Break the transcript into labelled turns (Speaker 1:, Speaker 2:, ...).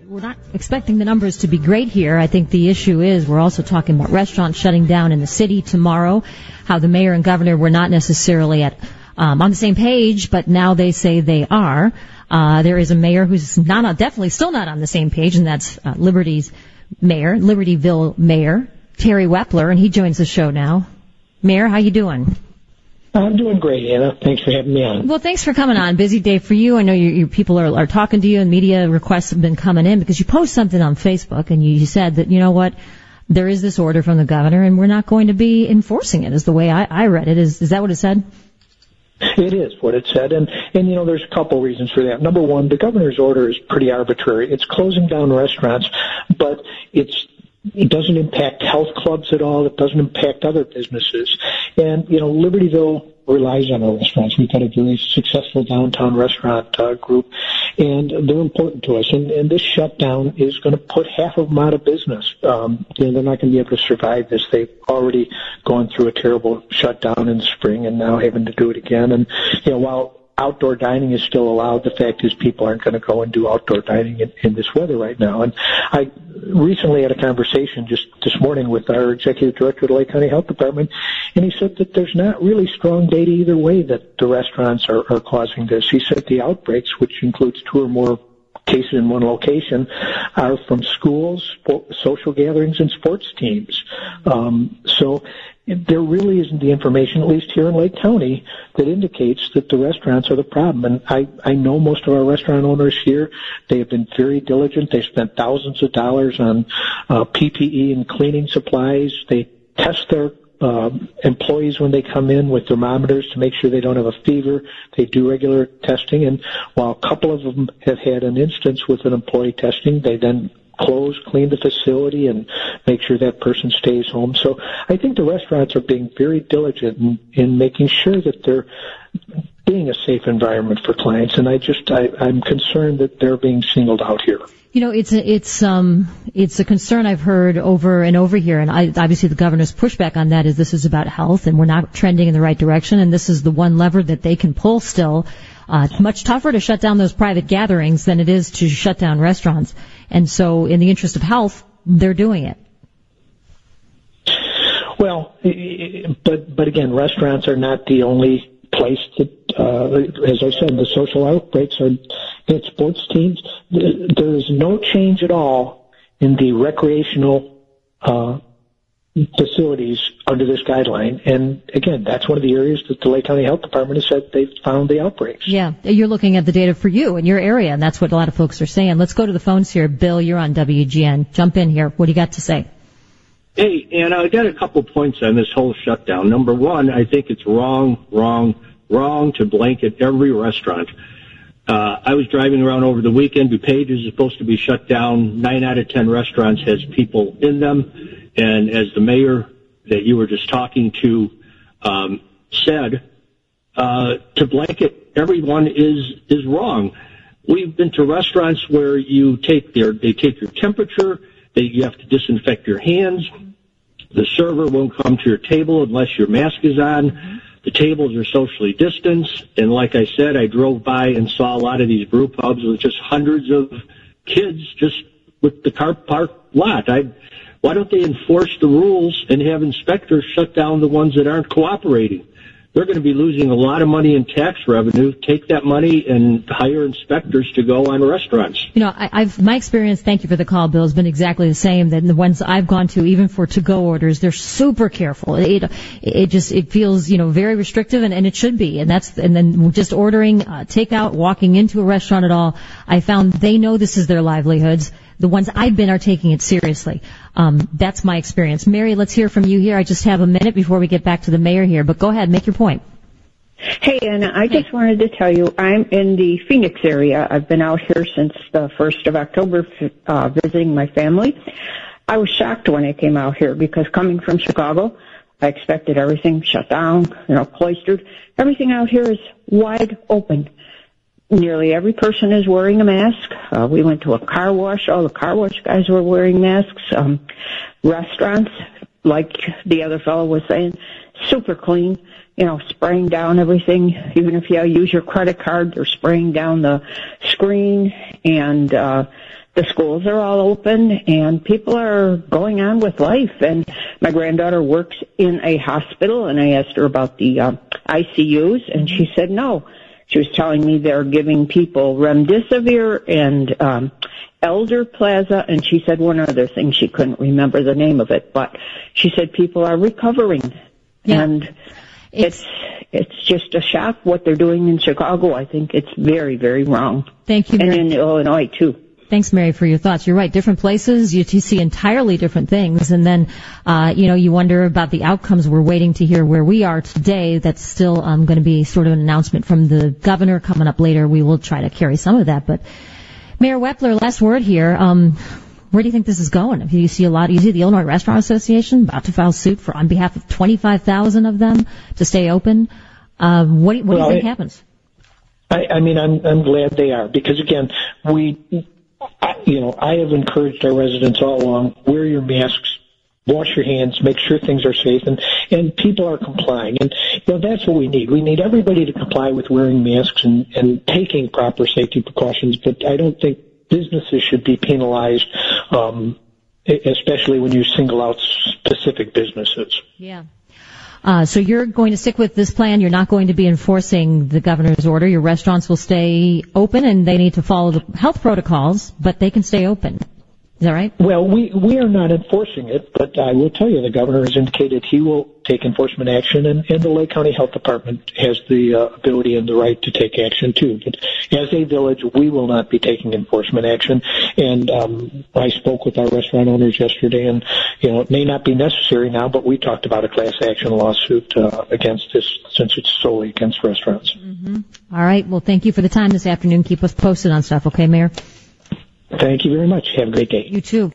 Speaker 1: we're not expecting the numbers to be great here. I think the issue is we're also talking about restaurants shutting down in the city tomorrow, how the mayor and governor were not necessarily on the same page, but now they say they are. There is a mayor who's definitely still not on the same page, and that's Libertyville Mayor Terry Wepler, and he joins the show now. Mayor, how you doing?
Speaker 2: I'm doing great, Anna. Thanks for having me on.
Speaker 1: Well, thanks for coming on. Busy day for you. I know your people are talking to you, and media requests have been coming in because you post something on Facebook, and you said that, you know what, there is this order from the governor, and we're not going to be enforcing it, is the way I read it. Is that what it said?
Speaker 2: It is what it said, and there's a couple reasons for that. Number one, the governor's order is pretty arbitrary. It's closing down restaurants, but it doesn't impact health clubs at all. It doesn't impact other businesses. And, Libertyville relies on our restaurants. We've got a very successful downtown restaurant group, and they're important to us. And this shutdown is going to put half of them out of business. They're not going to be able to survive this. They've already gone through a terrible shutdown in the spring and now having to do it again. And, while outdoor dining is still allowed, the fact is people aren't going to go and do outdoor dining in this weather right now. And I recently had a conversation just this morning with our executive director of the Lake County Health Department, and he said that there's not really strong data either way that the restaurants are causing this. He said the outbreaks, which includes 2 or more cases in one location, are from schools, social gatherings, and sports teams. So there really isn't the information, at least here in Lake County, that indicates that the restaurants are the problem. And I know most of our restaurant owners here. They have been very diligent. They spent thousands of dollars on PPE and cleaning supplies. They test their employees when they come in with thermometers to make sure they don't have a fever. They do regular testing, and while a couple of them have had an instance with an employee testing, they then clean the facility and make sure that person stays home. So I think the restaurants are being very diligent in making sure that they're being a safe environment for clients, and I'm concerned that they're being singled out here.
Speaker 1: It's a concern I've heard over and over here, and obviously the governor's pushback on that is this is about health, and we're not trending in the right direction, and this is the one lever that they can pull still. It's much tougher to shut down those private gatherings than it is to shut down restaurants, and so in the interest of health, they're doing it.
Speaker 2: Well, but again, restaurants are not the only place that, as I said, the social outbreaks are at sports teams. There is no change at all in the recreational facilities under this guideline. And again, that's one of the areas that the Lake County Health Department has said they've found the outbreaks. Yeah,
Speaker 1: you're looking at the data for you in your area, and that's what a lot of folks are saying. Let's go to the phones here. Bill, you're on WGN. Jump in here. What do you got to say?
Speaker 3: Hey, Anna, I got a couple points on this whole shutdown. Number one, I think it's wrong to blanket every restaurant. I was driving around over the weekend. DuPage is supposed to be shut down. 9 out of 10 restaurants has people in them. And as the mayor that you were just talking to said, to blanket everyone is wrong. We've been to restaurants where they take your temperature. You have to disinfect your hands. The server won't come to your table unless your mask is on. The tables are socially distanced, and like I said, I drove by and saw a lot of these brew pubs with just hundreds of kids just with the car parked lot. Why don't they enforce the rules and have inspectors shut down the ones that aren't cooperating? They're going to be losing a lot of money in tax revenue. Take that money and hire inspectors to go on restaurants.
Speaker 1: My experience, thank you for the call, Bill, has been exactly the same. That the ones I've gone to, even for to-go orders, they're super careful. It feels, very restrictive, and it should be. And then just ordering takeout, walking into a restaurant at all, I found they know this is their livelihoods. The ones I've been are taking it seriously. That's my experience. Mary, let's hear from you here. I just have a minute before we get back to the mayor here, but go ahead, make your point.
Speaker 4: Hey, Anna, I just wanted to tell you I'm in the Phoenix area. I've been out here since the 1st of October visiting my family. I was shocked when I came out here because coming from Chicago, I expected everything shut down, cloistered. Everything out here is wide open. Nearly every person is wearing a mask. We went to a car wash. All the car wash guys were wearing masks. Restaurants, like the other fellow was saying, super clean, spraying down everything. Even if you use your credit card, they're spraying down the screen and the schools are all open and people are going on with life. And my granddaughter works in a hospital, and I asked her about the ICUs, and she said no. She was telling me they're giving people remdesivir and Elder Plaza, and she said one other thing. She couldn't remember the name of it, but she said people are recovering. Yeah. And it's just a shock what they're doing in Chicago. I think it's very, very wrong.
Speaker 1: Thank you.
Speaker 4: And in Illinois, too.
Speaker 1: Thanks, Mary, for your thoughts. You're right. Different places, you see entirely different things. And then, you wonder about the outcomes. We're waiting to hear where we are today. That's still going to be sort of an announcement from the governor coming up later. We will try to carry some of that. But Mayor Wepler, last word here. Where do you think this is going? You see the Illinois Restaurant Association about to file suit on behalf of 25,000 of them to stay open. What do you think happens?
Speaker 2: I'm glad they are, because again, I have encouraged our residents all along, wear your masks, wash your hands, make sure things are safe, and people are complying. And, that's what we need. We need everybody to comply with wearing masks and taking proper safety precautions, but I don't think businesses should be penalized, especially when you single out specific businesses.
Speaker 1: Yeah. So you're going to stick with this plan. You're not going to be enforcing the governor's order. Your restaurants will stay open, and they need to follow the health protocols, but they can stay open. Is that right?
Speaker 2: Well, we are not enforcing it, but I will tell you the governor has indicated he will take enforcement action, and the Lake County Health Department has the ability and the right to take action too. But as a village, we will not be taking enforcement action. And I spoke with our restaurant owners yesterday, and it may not be necessary now, but we talked about a class action lawsuit against this, since it's solely against restaurants.
Speaker 1: Mm-hmm. All right. Well, thank you for the time this afternoon. Keep us posted on stuff, okay, Mayor?
Speaker 2: Thank you very much. Have a great day.
Speaker 1: You too.